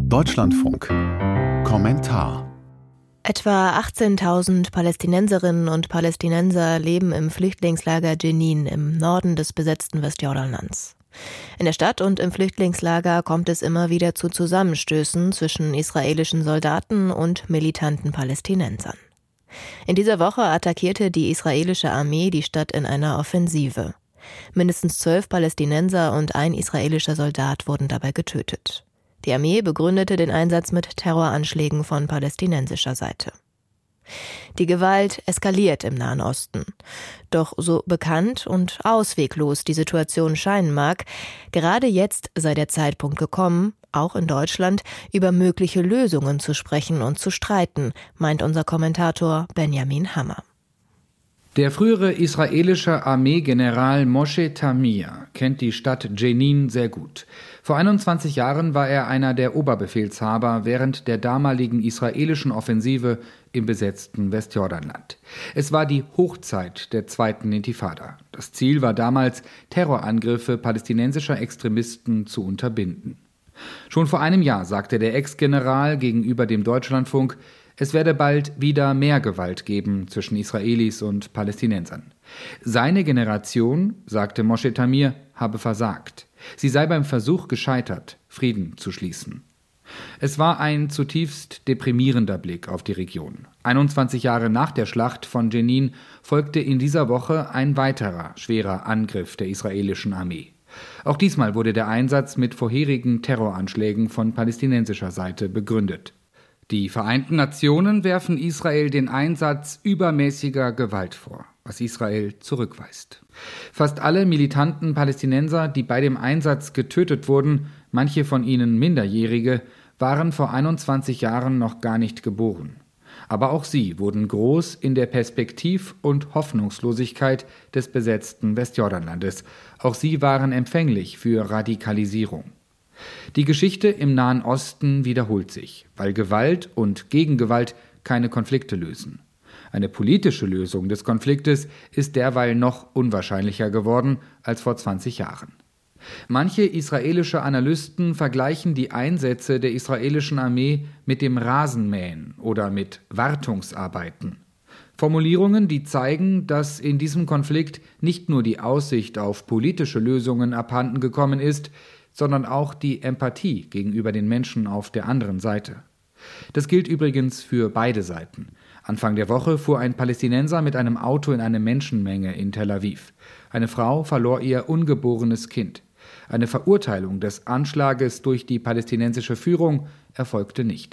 Deutschlandfunk. Kommentar. Etwa 18.000 Palästinenserinnen und Palästinenser leben im Flüchtlingslager Jenin im Norden des besetzten Westjordanlands. In der Stadt und im Flüchtlingslager kommt es immer wieder zu Zusammenstößen zwischen israelischen Soldaten und militanten Palästinensern. In dieser Woche attackierte die israelische Armee die Stadt in einer Offensive. Mindestens 12 Palästinenser und ein israelischer Soldat wurden dabei getötet. Die Armee begründete den Einsatz mit Terroranschlägen von palästinensischer Seite. Die Gewalt eskaliert im Nahen Osten. Doch so bekannt und ausweglos die Situation scheinen mag, gerade jetzt sei der Zeitpunkt gekommen, auch in Deutschland über mögliche Lösungen zu sprechen und zu streiten, meint unser Kommentator Benjamin Hammer. Der frühere israelische Armeegeneral Moshe Tamir kennt die Stadt Jenin sehr gut. Vor 21 Jahren war er einer der Oberbefehlshaber während der damaligen israelischen Offensive im besetzten Westjordanland. Es war die Hochzeit der zweiten Intifada. Das Ziel war damals, Terrorangriffe palästinensischer Extremisten zu unterbinden. Schon vor einem Jahr sagte der Ex-General gegenüber dem Deutschlandfunk, es werde bald wieder mehr Gewalt geben zwischen Israelis und Palästinensern. Seine Generation, sagte Moshe Tamir, habe versagt. Sie sei beim Versuch gescheitert, Frieden zu schließen. Es war ein zutiefst deprimierender Blick auf die Region. 21 Jahre nach der Schlacht von Jenin folgte in dieser Woche ein weiterer schwerer Angriff der israelischen Armee. Auch diesmal wurde der Einsatz mit vorherigen Terroranschlägen von palästinensischer Seite begründet. Die Vereinten Nationen werfen Israel den Einsatz übermäßiger Gewalt vor, was Israel zurückweist. Fast alle militanten Palästinenser, die bei dem Einsatz getötet wurden, manche von ihnen Minderjährige, waren vor 21 Jahren noch gar nicht geboren. Aber auch sie wurden groß in der Perspektiv- und Hoffnungslosigkeit des besetzten Westjordanlandes. Auch sie waren empfänglich für Radikalisierung. Die Geschichte im Nahen Osten wiederholt sich, weil Gewalt und Gegengewalt keine Konflikte lösen. Eine politische Lösung des Konfliktes ist derweil noch unwahrscheinlicher geworden als vor 20 Jahren. Manche israelische Analysten vergleichen die Einsätze der israelischen Armee mit dem Rasenmähen oder mit Wartungsarbeiten. Formulierungen, die zeigen, dass in diesem Konflikt nicht nur die Aussicht auf politische Lösungen abhanden gekommen ist, sondern auch die Empathie gegenüber den Menschen auf der anderen Seite. Das gilt übrigens für beide Seiten. Anfang der Woche fuhr ein Palästinenser mit einem Auto in eine Menschenmenge in Tel Aviv. Eine Frau verlor ihr ungeborenes Kind. Eine Verurteilung des Anschlages durch die palästinensische Führung erfolgte nicht.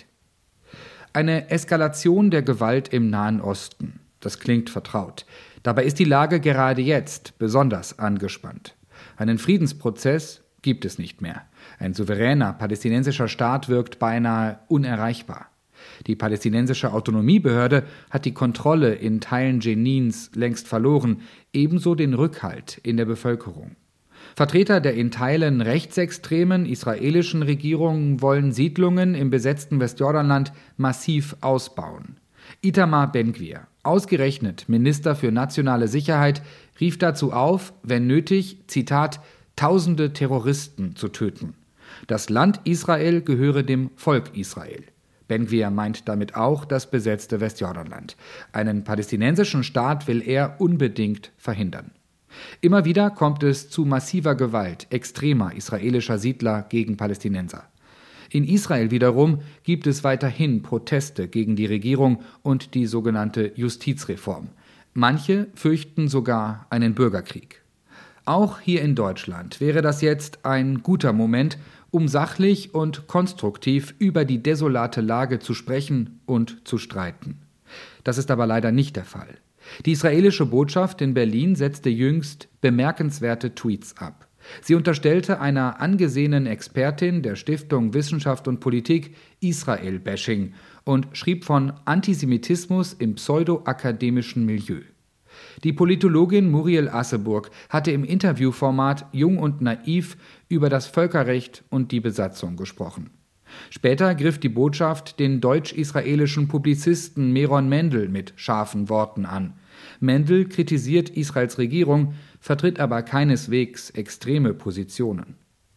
Eine Eskalation der Gewalt im Nahen Osten. Das klingt vertraut. Dabei ist die Lage gerade jetzt besonders angespannt. Einen Friedensprozess gibt es nicht mehr. Ein souveräner palästinensischer Staat wirkt beinahe unerreichbar. Die palästinensische Autonomiebehörde hat die Kontrolle in Teilen Jenins längst verloren, ebenso den Rückhalt in der Bevölkerung. Vertreter der in Teilen rechtsextremen israelischen Regierung wollen Siedlungen im besetzten Westjordanland massiv ausbauen. Itamar Ben-Gvir, ausgerechnet Minister für nationale Sicherheit, rief dazu auf, wenn nötig, Zitat, Tausende Terroristen zu töten. Das Land Israel gehöre dem Volk Israel. Ben-Gvir meint damit auch das besetzte Westjordanland. Einen palästinensischen Staat will er unbedingt verhindern. Immer wieder kommt es zu massiver Gewalt extremer israelischer Siedler gegen Palästinenser. In Israel wiederum gibt es weiterhin Proteste gegen die Regierung und die sogenannte Justizreform. Manche fürchten sogar einen Bürgerkrieg. Auch hier in Deutschland wäre das jetzt ein guter Moment, um sachlich und konstruktiv über die desolate Lage zu sprechen und zu streiten. Das ist aber leider nicht der Fall. Die israelische Botschaft in Berlin setzte jüngst bemerkenswerte Tweets ab. Sie unterstellte einer angesehenen Expertin der Stiftung Wissenschaft und Politik Israel-Bashing und schrieb von Antisemitismus im pseudo-akademischen Milieu. Die Politologin Muriel Asseburg hatte im Interviewformat Jung und Naiv über das Völkerrecht und die Besatzung gesprochen. Später griff die Botschaft den deutsch-israelischen Publizisten Meron Mendel mit scharfen Worten an. Mendel kritisiert Israels Regierung, vertritt aber keineswegs extreme Positionen.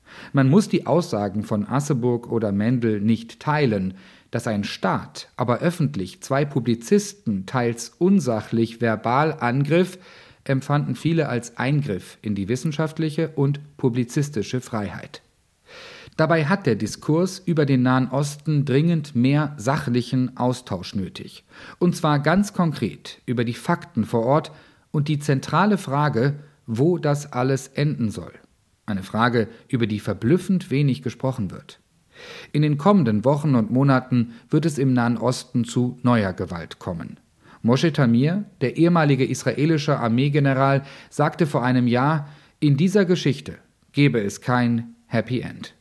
Man muss die Aussagen von Asseburg oder Mendel nicht teilen. Dass ein Staat aber öffentlich 2 Publizisten teils unsachlich verbal angriff, empfanden viele als Eingriff in die wissenschaftliche und publizistische Freiheit. Dabei hat der Diskurs über den Nahen Osten dringend mehr sachlichen Austausch nötig. Und zwar ganz konkret über die Fakten vor Ort und die zentrale Frage, wo das alles enden soll. Eine Frage, über die verblüffend wenig gesprochen wird. In den kommenden Wochen und Monaten wird es im Nahen Osten zu neuer Gewalt kommen. Moshe Tamir, der ehemalige israelische Armeegeneral, sagte vor einem Jahr, in dieser Geschichte gebe es kein Happy End.